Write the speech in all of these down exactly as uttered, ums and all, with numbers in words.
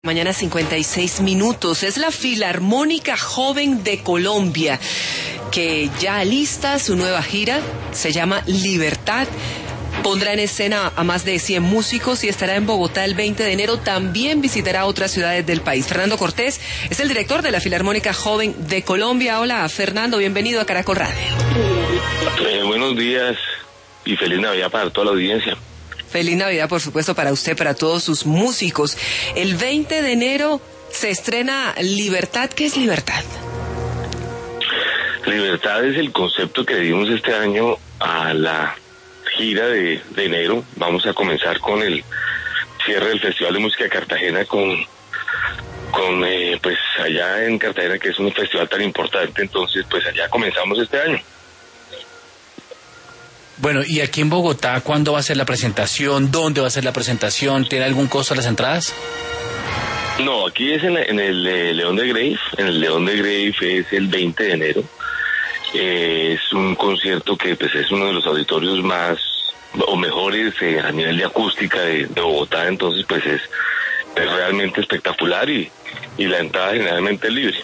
Mañana cincuenta y seis minutos. Es la Filarmónica Joven de Colombia, que ya alista su nueva gira. Se llama Libertad. Pondrá en escena a más de cien músicos y estará en Bogotá el veinte de enero. También visitará otras ciudades del país. Fernando Cortés es el director de la Filarmónica Joven de Colombia. Hola, Fernando, bienvenido a Caracol Radio. Eh, buenos días y feliz Navidad para toda la audiencia. Feliz Navidad, por supuesto, para usted, para todos sus músicos. El veinte de enero se estrena Libertad. ¿Qué es Libertad? Libertad es el concepto que dimos este año a la gira de, de enero. Vamos a comenzar con el cierre del Festival de Música de Cartagena con, con eh, pues allá en Cartagena, que es un festival tan importante. Entonces, pues allá comenzamos este año. Bueno, y aquí en Bogotá, ¿cuándo va a ser la presentación? ¿Dónde va a ser la presentación? ¿Tiene algún costo las entradas? No, aquí es en, la, en el eh, León de Grave. En el León de Grave es el veinte de enero. Eh, es un concierto que pues es uno de los auditorios más o mejores eh, a nivel de acústica de, de Bogotá. Entonces, pues es, es realmente espectacular y, y la entrada generalmente es libre.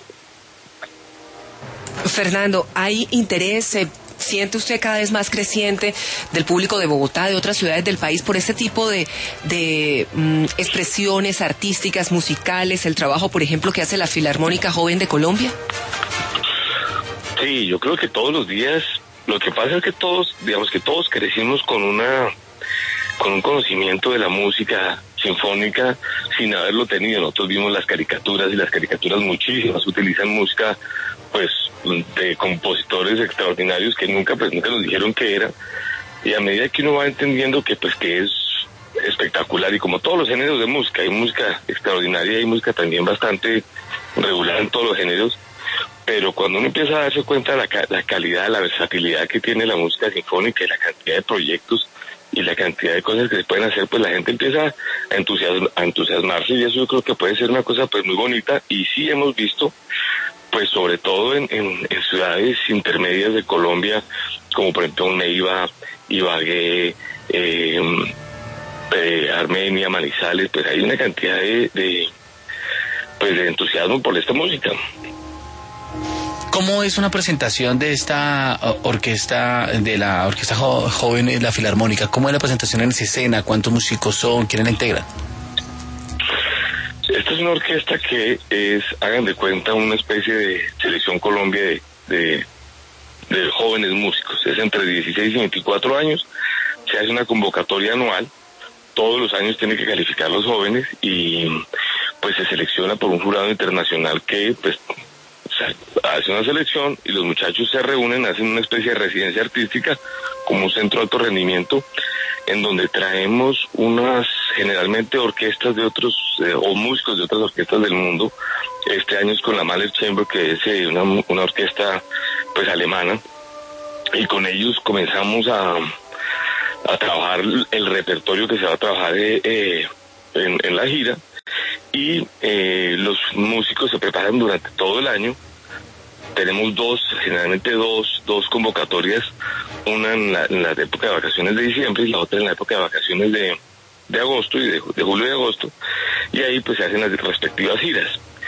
Fernando, ¿hay interés? Eh... ¿Siente usted cada vez más creciente del público de Bogotá, de otras ciudades del país, por este tipo de, de mm, expresiones artísticas, musicales, el trabajo, por ejemplo, que hace la Filarmónica Joven de Colombia? Sí, yo creo que todos los días, lo que pasa es que todos, digamos que todos crecimos con una, con un conocimiento de la música sinfónica sin haberlo tenido. Nosotros vimos las caricaturas y las caricaturas muchísimas utilizan música, pues, de compositores extraordinarios que nunca pues nunca nos dijeron qué era, y a medida que uno va entendiendo que pues que es espectacular, y como todos los géneros de música, hay música extraordinaria, hay música también bastante regular en todos los géneros, pero cuando uno empieza a darse cuenta de la, la calidad, la versatilidad que tiene la música sinfónica y la cantidad de proyectos y la cantidad de cosas que se pueden hacer, pues la gente empieza a, entusiasm, a entusiasmarse, y eso yo creo que puede ser una cosa pues muy bonita. Y sí hemos visto, pues sobre todo en, en, en ciudades intermedias de Colombia, como por ejemplo Neiva, Ibagué, eh, eh, Armenia, Manizales, pues hay una cantidad de, de, pues de entusiasmo por esta música. ¿Cómo es una presentación de esta orquesta, de la Orquesta jo- Joven, la Filarmónica? ¿Cómo es la presentación en esa escena? ¿Cuántos músicos son? ¿Quiénes la integran? Esta es una orquesta que es, hagan de cuenta, una especie de Selección Colombia de, de, de jóvenes músicos. Es entre dieciséis y veinticuatro años. Se hace una convocatoria anual. Todos los años tienen que calificar los jóvenes y pues se selecciona por un jurado internacional que pues hace una selección, y los muchachos se reúnen, hacen una especie de residencia artística como un centro de alto rendimiento, en donde traemos unas generalmente orquestas de otros eh, o músicos de otras orquestas del mundo. Este año es con la Mahler Chamber, que es eh, una, una orquesta pues alemana, y con ellos comenzamos a, a trabajar el repertorio que se va a trabajar eh, eh, en, en la gira, y eh, los músicos se preparan durante todo el año. Tenemos dos, generalmente dos, dos convocatorias, una en la, en la época de vacaciones de diciembre y la otra en la época de vacaciones de, de agosto y de, de julio y agosto, y ahí pues se hacen las respectivas giras.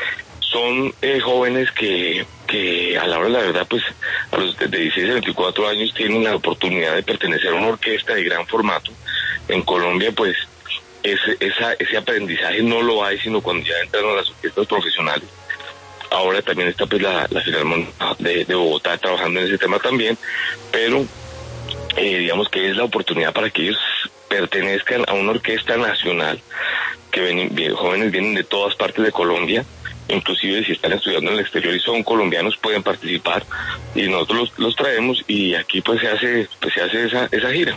Son eh, jóvenes que, que a la hora de la verdad, pues a los de dieciséis a veinticuatro años tienen la oportunidad de pertenecer a una orquesta de gran formato. En Colombia, pues ese, esa, ese aprendizaje no lo hay sino cuando ya entran a las orquestas profesionales. Ahora también está pues la, la Filarmónica de, de Bogotá trabajando en ese tema también, pero eh, digamos que es la oportunidad para que ellos pertenezcan a una orquesta nacional, que ven, bien, jóvenes vienen de todas partes de Colombia, inclusive si están estudiando en el exterior y son colombianos pueden participar, y nosotros los, los traemos, y aquí pues se hace, pues se hace esa, esa gira.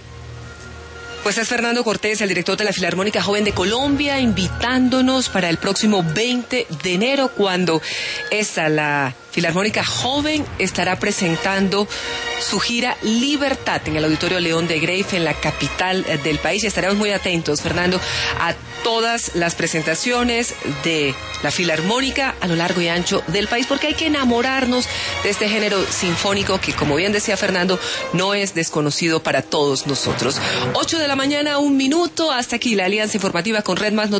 Pues es Fernando Cortés, el director de la Filarmónica Joven de Colombia, invitándonos para el próximo veinte de enero, cuando esta, la Filarmónica Joven, estará presentando su gira Libertad en el Auditorio León de Grave, en la capital del país. Y estaremos muy atentos, Fernando, a todas las presentaciones de la Filarmónica a lo largo y ancho del país, porque hay que enamorarnos de este género sinfónico que, como bien decía Fernando, no es desconocido para todos nosotros. ocho de la mañana, un minuto. Hasta aquí la Alianza Informativa con Red Más Noticias.